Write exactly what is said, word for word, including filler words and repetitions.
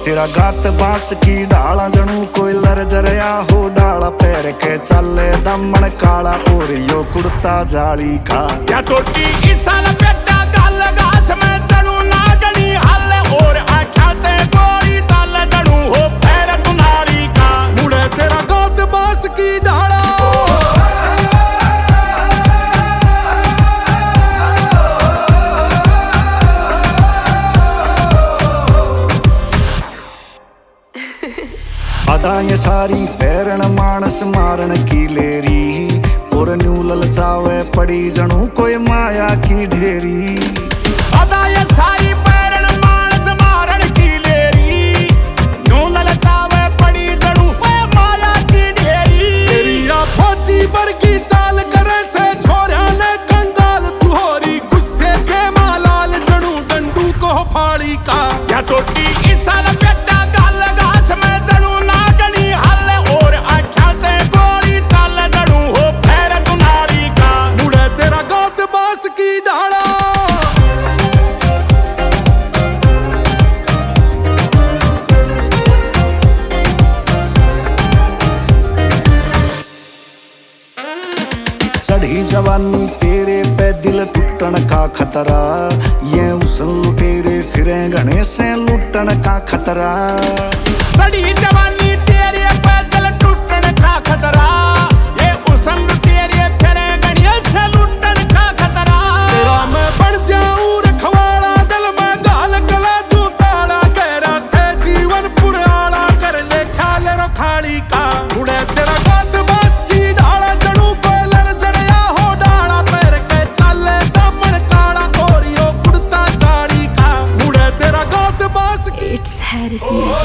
तेरा गात बांस की डाला जनू कोई लर जरिया हो डाला पैर के चले दमन काला और यो कुर्ता जाली का या टोटी इसा लपेटा गल घास में जनू ना गणी हल और आख्या ते गोरी तल जनू हो पैर तुम्हारी का मुड़े तेरा गात बांस की डाला अदा ये सारी पैरण मानस मारण की लेरी और न्यू ललचावे पड़ी जनू कोई माया की ढेरी। अदा ये सारी पैरण मानस मारण की लेरी न्यू ललचावे पड़ी जनू कोई माया की ढेरी। तेरी या फौजी वर्गी चाल करे से छोरा ने कंगाल तुहोरी गुस्से के मालाल जनू डंडू को फाड़ी का या टोटी इसा लपेटा गल घास में जनू ना गणी हल और आख्या ते गोरी तल जनू हो पैर तुम्हारी का मुड़े तेरा गात बांस की डाला चढ़ी जवानी तेरे पे दिल टूटन का खतरा ये उसन लुटेरे फिरे घने से लुटन का खतरा। चढ़ी जवानी तेरे पे दिल टूटन का खतरा ये उसन लुटेरे फिरे घने से लुटन का खतरा। तेरा मैं बन जाऊं रखवाड़ा दिल में गाल गला तू ताड़ा गहरा से जीवन पुराना कर ले ख्याल रखाड़ी का मुड़े तेरा गात बांस की डाला जड़ू कोई लड़ जड़िया हो डाला पैर के चले दमन काड़ा और यो कुर्ता साड़ी का मुड़े तेरा गात बांस की It's Harris Music.